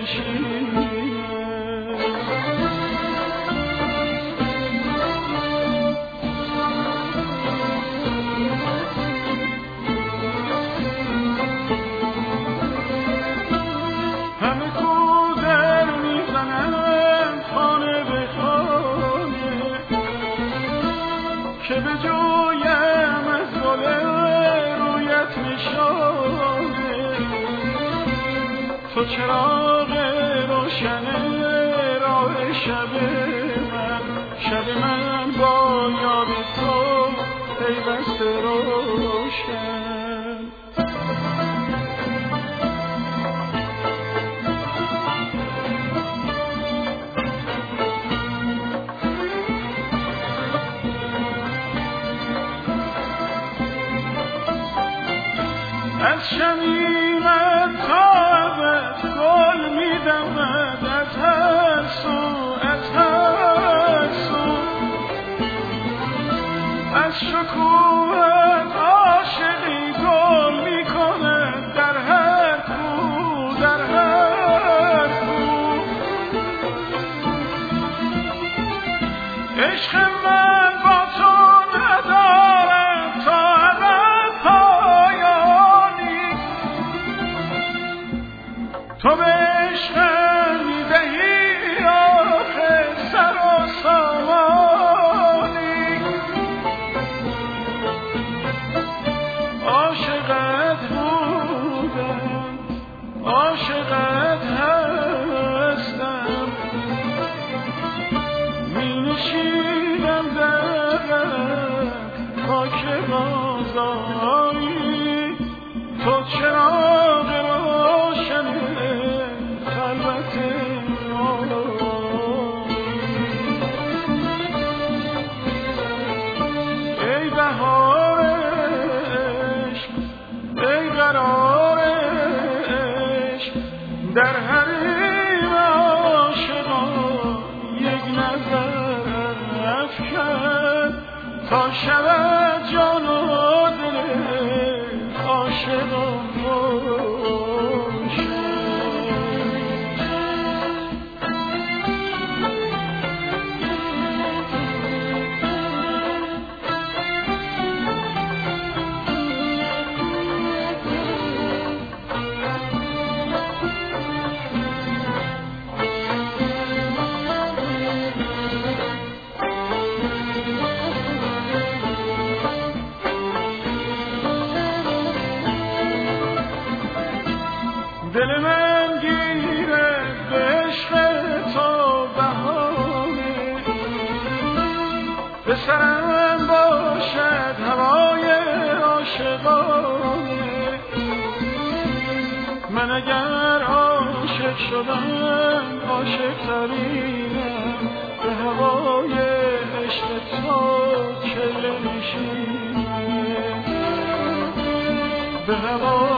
نشینه. همه کودر میزنن خانه به خانه که به جویم از گل رویت نشانه. تو چراغ روشن راه شب من با یاد تو پیوسته روشن. از شمیمت تا ابد گل می‌دمد از هر سو، از هر سو. از شکوهت عاشقی گل می‌کند در هر کو، در هر کو. عشق من با تو ندارد تا تو به عشقم می‌دهی آخه سر و سامانی. عاشقت بودم، عاشقت هستم، می‌نشینم در خاک بازاری. تو چراغ روشن ای بهار عشق، ای قرار عشق، در حریم عاشقان یک نظر افکن تا شود جان و دل عاشقان روشن. دل من گیرد به عشق تو بهانه، به سرم باشد هوای عاشقانه. من اگر عاشق شدم عاشق ترینم، به هوای عشق تو چله نشینم، به هوای